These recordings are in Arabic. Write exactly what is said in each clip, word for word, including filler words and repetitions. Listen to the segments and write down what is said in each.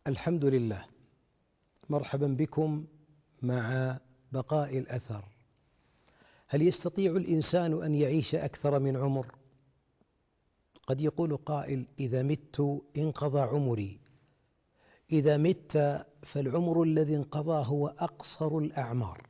الحمد لله، مرحبا بكم مع بقاء الأثر. هل يستطيع الإنسان أن يعيش أكثر من عمر؟ قد يقول قائل: إذا مت انقضى عمري. إذا مت فالعمر الذي انقضى هو أقصر الأعمار.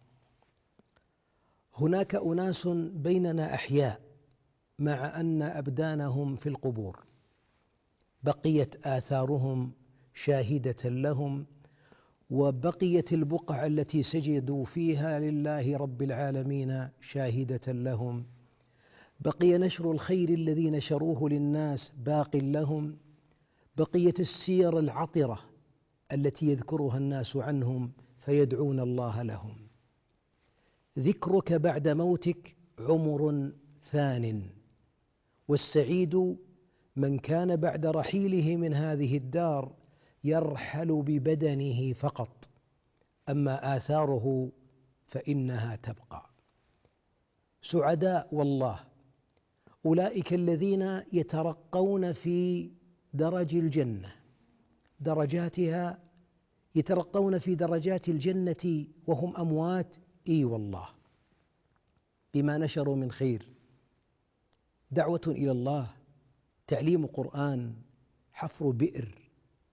هناك أناس بيننا أحياء مع أن أبدانهم في القبور، بقيت آثارهم شاهدة لهم، وبقيت البقع التي سجدوا فيها لله رب العالمين شاهدة لهم، بقي نشر الخير الذي نشروه للناس باق لهم، بقيت السير العطرة التي يذكرها الناس عنهم فيدعون الله لهم. ذكرك بعد موتك عمر ثان، والسعيد من كان بعد رحيله من هذه الدار يرحل ببدنه فقط، أما آثاره فإنها تبقى. سعداء والله أولئك الذين يترقون في درج الجنة، درجاتها، يترقون في درجات الجنة وهم أموات. إي والله، بما نشروا من خير، دعوة إلى الله، تعليم قرآن، حفر بئر،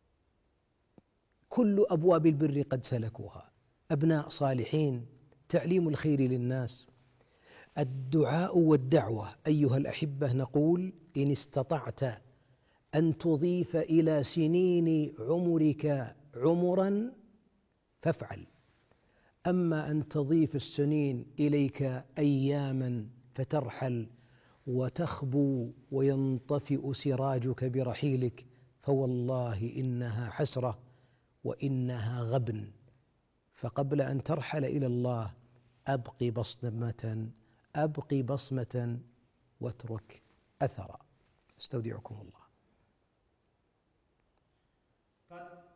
كل أبواب البر قد سلكوها، أبناء صالحين، تعليم الخير للناس. الدعاء والدعوة أيها الأحبة، نقول: إن استطعت أن تضيف إلى سنين عمرك عمرا فافعل، أما أن تضيف السنين إليك أياما فترحل وتخبو وينطفئ سراجك برحيلك، فوالله إنها حسرة وإنها غبن. فقبل أن ترحل إلى الله أبقي بصمة أبقي بصمة واترك أثرا. استودعكم الله.